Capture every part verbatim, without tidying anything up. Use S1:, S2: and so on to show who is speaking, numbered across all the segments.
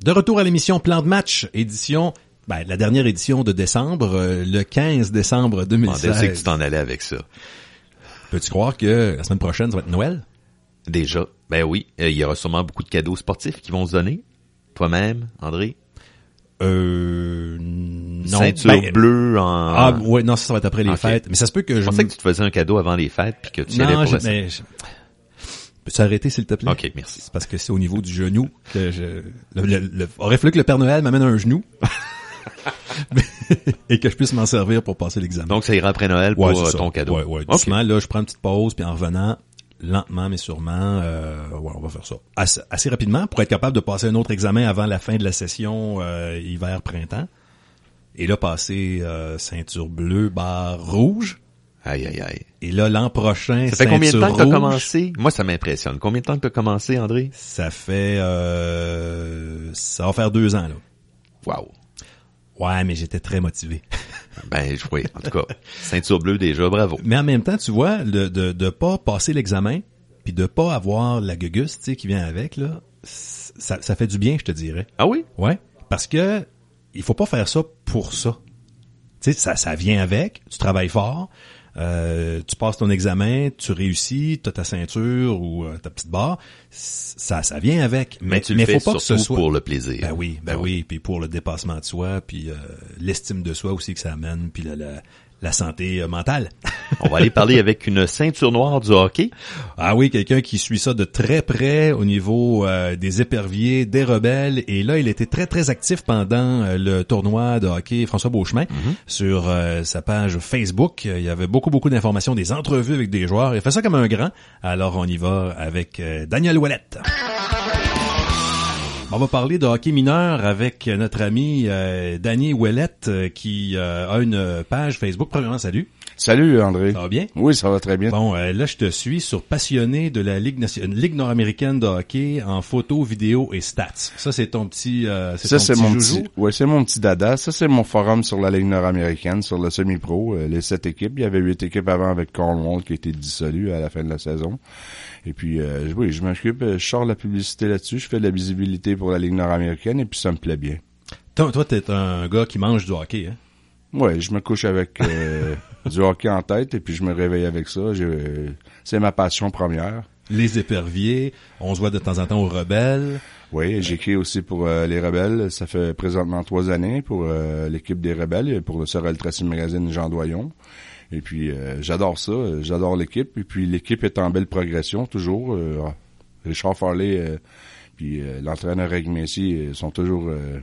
S1: De retour à l'émission Plan de match, édition, ben, la dernière édition de décembre, euh, le quinze décembre deux mille seize.
S2: Je sais que tu t'en allais avec ça.
S1: Peux-tu croire que la semaine prochaine, ça va être Noël?
S2: Déjà. Ben oui, il y aura sûrement beaucoup de cadeaux sportifs qui vont se donner. Toi-même, André?
S1: Euh, non.
S2: Ceinture
S1: ben,
S2: bleue en...
S1: Ah, ouais, non, ça, ça va être après les
S2: okay.
S1: fêtes. Mais ça se peut que je...
S2: Je pensais que tu te faisais un cadeau avant les fêtes puis que tu y
S1: non,
S2: allais pour
S1: je,
S2: la...
S1: mais je... Peux-tu arrêter, s'il te plaît?
S2: OK, merci.
S1: C'est parce que c'est au niveau du genou que je... Le, le, le... aurait fallu que le Père Noël m'amène un genou. Et que je puisse m'en servir pour passer l'examen.
S2: Donc, ça ira après Noël pour
S1: ouais,
S2: ton cadeau.
S1: Ouais, ouais.
S2: Okay.
S1: Doucement, là, je prends une petite pause, puis en revenant, lentement mais sûrement, euh, ouais, on va faire ça. Assez, assez rapidement pour être capable de passer un autre examen avant la fin de la session euh, hiver-printemps. Et là, passer euh, ceinture bleue, barre rouge.
S2: Aïe, aïe, aïe.
S1: Et là, l'an prochain,
S2: ça fait combien de temps
S1: rouge,
S2: que tu as commencé? Moi, ça m'impressionne. Combien de temps que tu as commencé, André?
S1: Ça fait... Euh, ça va faire deux ans, là.
S2: Wow.
S1: Ouais, mais j'étais très motivé.
S2: Ben, oui, en tout cas, ceinture bleue déjà, bravo.
S1: Mais en même temps, tu vois, le, de de pas passer l'examen, puis de pas avoir la gugus, tu sais, qui vient avec, là, ça, ça fait du bien, je te dirais.
S2: Ah oui?
S1: Ouais, parce que il faut pas faire ça pour ça. Tu sais, ça, ça vient avec, tu travailles fort, euh, tu passes ton examen, tu réussis, t'as ta ceinture ou euh, ta petite barre, ça, ça vient avec. Mais,
S2: mais tu le
S1: mais
S2: fais
S1: faut pas que ce soit
S2: pour le plaisir.
S1: Ben oui, ben oui, oui puis pour le dépassement de soi, puis euh, l'estime de soi aussi que ça amène, puis la, la, la santé euh, mentale.
S2: On va aller parler avec une ceinture noire du hockey.
S1: Ah oui, quelqu'un qui suit ça de très près au niveau euh, des éperviers, des rebelles. Et là, il était très, très actif pendant euh, le tournoi de hockey François Beauchemin mm-hmm. sur euh, sa page Facebook. Il y avait beaucoup, beaucoup d'informations, des entrevues avec des joueurs. Il fait ça comme un grand. Alors, on y va avec euh, Daniel Ouellette. On va parler de hockey mineur avec notre ami euh, Danny Ouellette euh, qui euh, a une page Facebook. Premièrement, salut.
S3: Salut André.
S1: Ça va bien?
S3: Oui, ça va très bien.
S1: Bon, euh, là je te suis sur passionné de la Ligue nationale, Ligue nord-américaine de hockey en photo, vidéo et stats. Ça c'est ton petit euh, c'est
S3: ça
S1: ton
S3: c'est
S1: petit
S3: mon
S1: joujou.
S3: petit ouais, c'est mon petit dada. Ça c'est mon forum sur la Ligue nord-américaine, sur le semi-pro, euh, les sept équipes, il y avait huit équipes avant avec Cornwall qui a été dissolu à la fin de la saison. Et puis euh, oui, je m'occupe, je sors la publicité là-dessus, je fais de la visibilité pour la Ligue nord-américaine et puis ça me plaît bien.
S1: Toi, toi t'es un gars qui mange du hockey, hein?
S3: Ouais, je me couche avec euh, du hockey en tête et puis je me réveille avec ça. J'ai, euh, c'est ma passion première.
S1: Les éperviers, on se voit de temps en temps aux Rebelles.
S3: Oui, j'écris aussi pour euh, les Rebelles. Ça fait présentement trois années pour euh, l'équipe des Rebelles et pour le Sorel Tracy Magazine Jean Doyon. Et puis euh, j'adore ça, j'adore l'équipe. Et puis l'équipe est en belle progression toujours. Euh, Richard Farley euh, puis euh, l'entraîneur Reg Messi euh, sont toujours euh,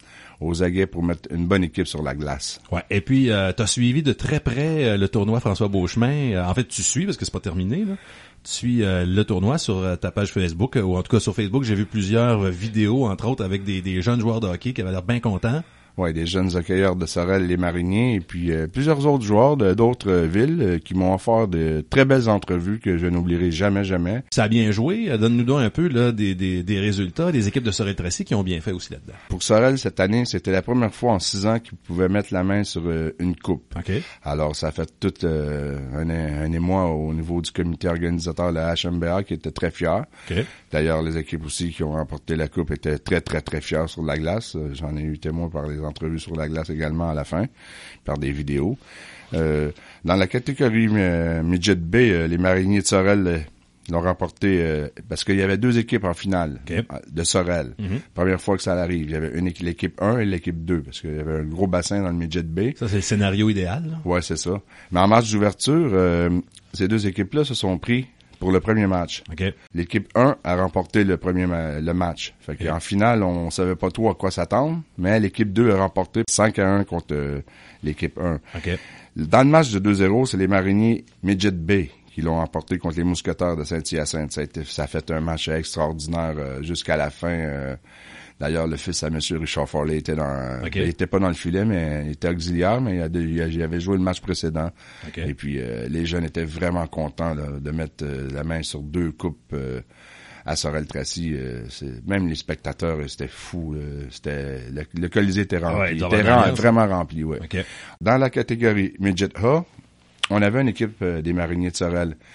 S3: aux aguets pour mettre une bonne équipe sur la glace.
S1: Ouais. Et puis, euh, tu as suivi de très près euh, le tournoi François Beauchemin. Euh, en fait, tu suis, parce que c'est pas terminé, là. Tu suis euh, le tournoi sur euh, ta page Facebook, euh, ou en tout cas sur Facebook, j'ai vu plusieurs euh, vidéos, entre autres, avec des, des jeunes joueurs de hockey qui avaient l'air bien contents.
S3: Ouais, des jeunes hockeyeurs de Sorel, les Mariniers, et puis euh, plusieurs autres joueurs de d'autres euh, villes euh, qui m'ont offert de très belles entrevues que je n'oublierai jamais, jamais.
S1: Ça a bien joué. Donne-nous donc un peu là des, des, des résultats des équipes de Sorel-Tracy qui ont bien fait aussi là-dedans.
S3: Pour Sorel, cette année, c'était la première fois en six ans qu'ils pouvaient mettre la main sur euh, une coupe.
S1: Okay.
S3: Alors, ça a fait tout euh, un, un émoi au niveau du comité organisateur de la H M B A qui était très fier.
S1: Okay.
S3: D'ailleurs, les équipes aussi qui ont remporté la coupe étaient très, très, très fiers sur la glace. J'en ai eu témoin par les entrevues sur la glace également à la fin, par des vidéos. Euh, dans la catégorie euh, Midget B, euh, les Mariniers de Sorel euh, l'ont remporté euh, parce qu'il y avait deux équipes en finale
S1: okay.
S3: de Sorel. Mm-hmm. Première fois que ça arrive. Il y avait une l'équipe un et l'équipe deux parce qu'il y avait un gros bassin dans le Midget B.
S1: Ça, c'est le scénario idéal. Là.
S3: Ouais, c'est ça. Mais en match d'ouverture, euh, ces deux équipes-là se sont pris pour le premier match.
S1: Okay.
S3: L'équipe un a remporté le premier ma- le match. Fait okay. qu'en finale, on savait pas trop à quoi s'attendre, mais l'équipe deux a remporté cinq à un contre euh, l'équipe un.
S1: Okay.
S3: Dans le match de deux zéro, c'est les Mariniers Midget B qui l'ont remporté contre les Mousquetaires de Saint-Hyacinthe. Ça a, été, ça a fait un match extraordinaire euh, jusqu'à la fin. Euh, D'ailleurs, le fils à M. Richard Farley était dans, okay. il était pas dans le filet, mais il était auxiliaire, mais il, a de, il avait joué le match précédent. Okay. Et puis, euh, les jeunes étaient vraiment contents là, de mettre euh, la main sur deux coupes euh, à Sorel-Tracy. Euh, même les spectateurs, euh, c'était fou. Euh, c'était le, le Colisée était rempli. Ouais, il était rem, vraiment rempli, ouais.
S1: Okay.
S3: Dans la catégorie Midget A, on avait une équipe euh, des Mariniers de Sorel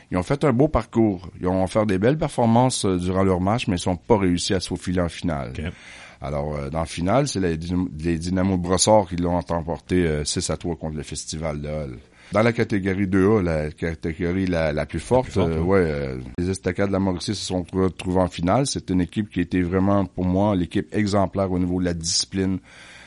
S3: Ils ont fait un beau parcours. Ils ont fait des belles performances euh, durant leur match, mais ils n'ont pas réussi à se faufiler en finale. Okay. Alors, euh, dans la finale, c'est les, les Dynamo de Brossard qui l'ont emporté euh, six à trois contre le Festival de Hull. Dans la catégorie deux A, la catégorie la, la plus forte, la plus forte euh, ouais, euh, les Estacades de la Mauricie se sont retrouvés en finale. C'est une équipe qui était vraiment, pour moi, l'équipe exemplaire au niveau de la discipline,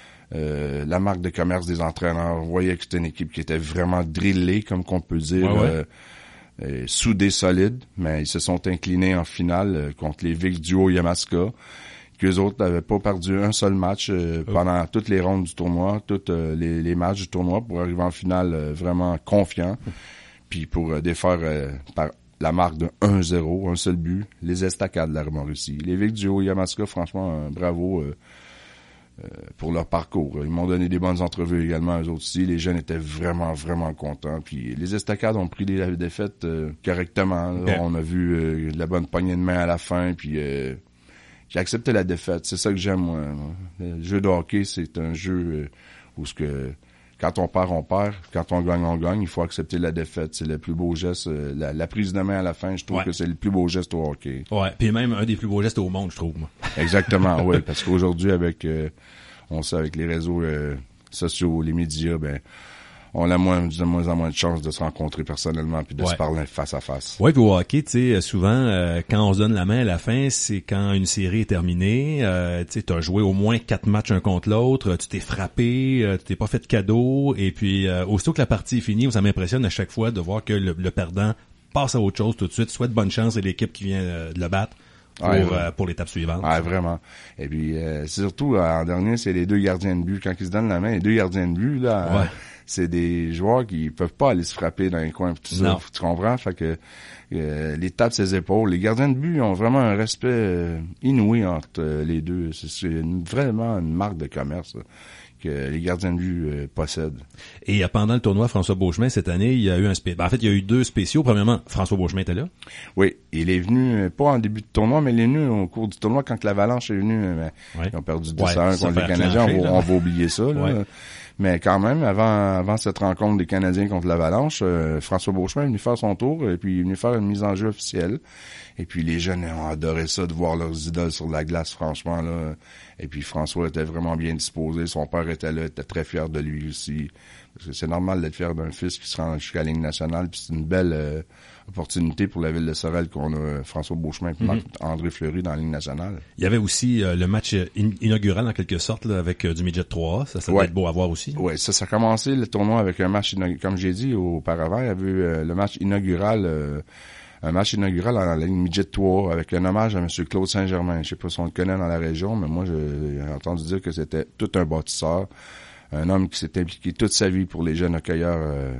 S3: euh, la marque de commerce des entraîneurs. On voyait que c'était une équipe qui était vraiment drillée, comme qu'on peut dire. Ouais, ouais. Euh, Euh, soudés solides, mais ils se sont inclinés en finale euh, contre les Vics du Haut-Yamaska, qu'eux autres n'avaient pas perdu un seul match euh, oh. pendant toutes les rondes du tournoi, tous euh, les, les matchs du tournoi, pour arriver en finale euh, vraiment confiant, puis pour euh, défaire euh, par la marque de un zéro, un seul but, les Estacades de la Mauricie. Les Vics du Haut-Yamaska, franchement, euh, bravo euh, Euh, pour leur parcours. Ils m'ont donné des bonnes entrevues également, eux autres aussi. Les jeunes étaient vraiment, vraiment contents. Puis les Estacades ont pris les défaites euh, correctement. Okay. On a vu euh, de la bonne poignée de main à la fin, puis euh, j'ai accepté la défaite. C'est ça que j'aime, moi. Le jeu de hockey, c'est un jeu euh, où ce que quand on perd, on perd. Quand on gagne, on gagne. Il faut accepter la défaite. C'est le plus beau geste. Euh, la, la prise de main à la fin, je trouve ouais. que c'est le plus beau geste au hockey.
S1: Ouais, puis même un des plus beaux gestes au monde, je trouve, moi.
S3: Exactement, oui. Parce qu'aujourd'hui, avec euh, on sait, avec les réseaux euh, sociaux, les médias, ben on a moins, de moins en moins de chances de se rencontrer personnellement puis de ouais. se parler face à face.
S1: Oui, puis au hockey, tu sais, souvent, euh, quand on se donne la main à la fin, c'est quand une série est terminée. Euh, tu sais, t'as joué au moins quatre matchs un contre l'autre, tu t'es frappé, euh, tu t'es pas fait de cadeau, et puis euh, aussitôt que la partie est finie, ça m'impressionne à chaque fois de voir que le, le perdant passe à autre chose tout de suite, souhaite bonne chance à l'équipe qui vient euh, de le battre. Pour, ouais, ouais. euh, pour l'étape suivante.
S3: Ouais, vraiment. Et puis, euh, surtout, en dernier, c'est les deux gardiens de but. Quand ils se donnent la main, les deux gardiens de but, là, ouais. euh, c'est des joueurs qui peuvent pas aller se frapper dans les coins. Tout ça, tu comprends? Fait que euh, les tapent ses épaules. Les gardiens de but ont vraiment un respect euh, inouï entre euh, les deux. C'est, c'est une, vraiment une marque de commerce, là, que les gardiens de but euh, possèdent.
S1: Et euh, pendant le tournoi François Beauchemin, cette année, il y a eu un spé... ben, en fait, il y a eu deux spéciaux. Premièrement, François Beauchemin était là.
S3: Oui, il est venu, euh, pas en début de tournoi, mais il est venu au cours du tournoi quand l'Avalanche est venu. Euh, ouais. Ils ont perdu dix à un ouais, contre les Canadiens. On va, on va oublier ça. Là. Ouais. Mais quand même, avant avant cette rencontre des Canadiens contre l'Avalanche, euh, François Beauchemin est venu faire son tour et puis il est venu faire une mise en jeu officielle. Et puis les jeunes ont adoré ça, de voir leurs idoles sur la glace, franchement, là. Et puis François était vraiment bien disposé. Son père était là, était très fier de lui aussi. Parce que c'est normal d'être fier d'un fils qui se rend jusqu'à la Ligue nationale. Puis c'est une belle euh, opportunité pour la ville de Sorel qu'on a François Beauchemin et mm-hmm. André Fleury dans la Ligue nationale.
S1: Il y avait aussi euh, le match in- inaugural en quelque sorte là, avec euh, du Midget trois A. Ça, ça ouais. doit être beau à voir aussi.
S3: Oui, ça, ça a commencé le tournoi avec un match inaugural. Comme j'ai dit auparavant, il y avait eu euh, le match inaugural... Euh, un match inaugural dans la Ligue Midget trois avec un hommage à M. Claude Saint-Germain. Je sais pas si on le connaît dans la région, mais moi, j'ai entendu dire que c'était tout un bâtisseur. Un homme qui s'est impliqué toute sa vie pour les jeunes hockeyeurs euh,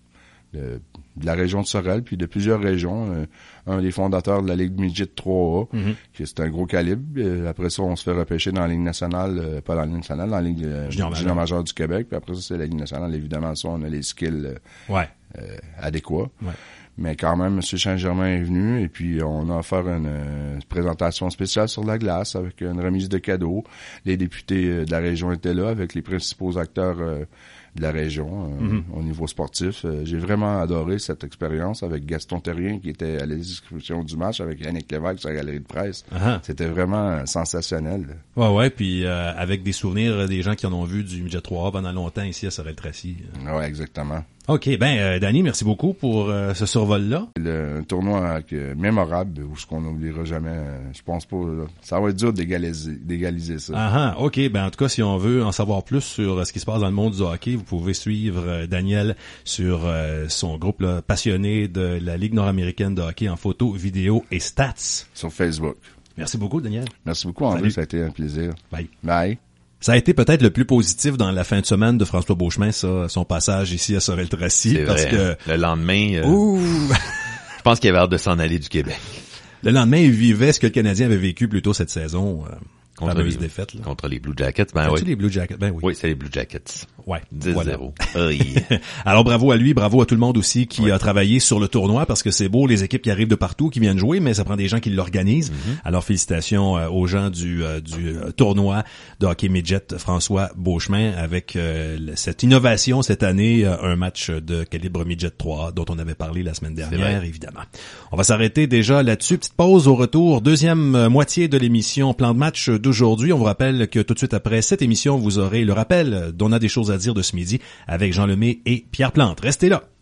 S3: de, de la région de Sorel, puis de plusieurs régions. Euh, un des fondateurs de la Ligue Midget trois A, mm-hmm. qui c'est un gros calibre. Euh, après ça, on se fait repêcher dans la Ligue nationale, euh, pas dans la Ligue nationale, dans la Ligue euh, junior majeure du Québec. Puis après ça, c'est la Ligue nationale. Évidemment, ça, on a les skills euh,
S1: ouais.
S3: euh, adéquats.
S1: Ouais.
S3: Mais quand même, M. Saint-Germain est venu et puis on a offert une, une présentation spéciale sur la glace avec une remise de cadeaux. Les députés de la région étaient là avec les principaux acteurs euh, de la région euh, mm-hmm. au niveau sportif. Euh, j'ai vraiment adoré cette expérience avec Gaston Terrien qui était à la description du match avec Yannick Lévesque sur la galerie de presse. Uh-huh. C'était vraiment sensationnel.
S1: Ouais, ouais, puis euh, avec des souvenirs des gens qui en ont vu du Midget trois A pendant longtemps ici à Sorel-Tracy.
S3: Ouais, exactement.
S1: OK, ben euh, Danny, merci beaucoup pour euh, ce survol-là.
S3: Le un tournoi euh, mémorable où ce qu'on n'oubliera jamais, euh, je pense pas. Là, ça va être dur d'égaliser, d'égaliser ça.
S1: Ah ah, OK, ben en tout cas, si on veut en savoir plus sur euh, ce qui se passe dans le monde du hockey, vous pouvez suivre euh, Daniel sur euh, son groupe là, passionné de la Ligue nord-américaine de hockey en photo, vidéo et stats.
S3: Sur Facebook.
S1: Merci beaucoup, Daniel.
S3: Merci beaucoup, André. Salut. Ça a été un plaisir.
S1: Bye.
S3: Bye.
S1: Ça a été peut-être le plus positif dans la fin de semaine de François Beauchemin, ça, son passage ici à Sorel-Tracy.
S2: C'est
S1: parce
S2: vrai.
S1: que
S2: le lendemain, euh,
S1: Ouh.
S2: je pense qu'il avait hâte de s'en aller du Québec.
S1: Le lendemain, il vivait ce que le Canadien avait vécu plus tôt cette saison.
S2: contre
S1: fameuse
S2: les,
S1: défaite, là.
S2: contre les Blue Jackets. Ben oui.
S1: les Blue Jackets? Ben oui.
S2: Oui, c'est les Blue Jackets.
S1: Ouais.
S2: dix zéro.
S1: Voilà.
S2: Oui.
S1: Alors bravo à lui, bravo à tout le monde aussi qui
S2: oui.
S1: a travaillé sur le tournoi parce que c'est beau, les équipes qui arrivent de partout, qui viennent jouer, mais ça prend des gens qui l'organisent. Mm-hmm. Alors félicitations euh, aux gens du, euh, du euh, tournoi de hockey midget François Beauchemin avec euh, cette innovation cette année, euh, un match de calibre midget trois dont on avait parlé la semaine dernière, évidemment. On va s'arrêter déjà là-dessus. Petite pause au retour, deuxième euh, moitié de l'émission Plan de match d'aujourd'hui. On vous rappelle que tout de suite après cette émission, vous aurez le rappel d'On a des choses à dire de ce midi avec Jean Lemay et Pierre Plante. Restez là.